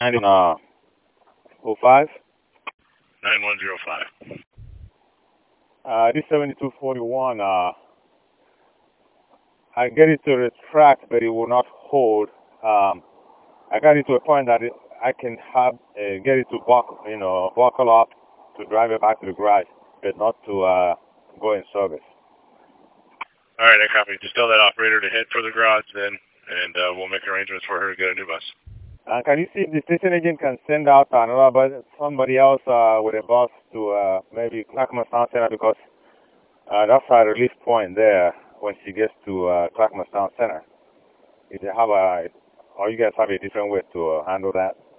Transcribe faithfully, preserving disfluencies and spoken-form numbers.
ninety-one uh, oh five. nine one zero five. Uh, this seventy-two forty-one, uh, I get it to the track, but it will not hold. Um, I got it to a point that it, I can have uh, get it to buckle, you know, buckle up to drive it back to the garage, but not to uh, go in service. All right, I copy. Just tell that operator to head for the garage then, and uh, we'll make arrangements for her to get a new bus. Uh, can you see if the station agent can send out another bus, somebody else uh, with a bus to uh, maybe Clackamas Town Center, because uh, that's our relief point there when she gets to uh, Clackamas Town Center. If you have a, or you guys have a different way to uh, handle that?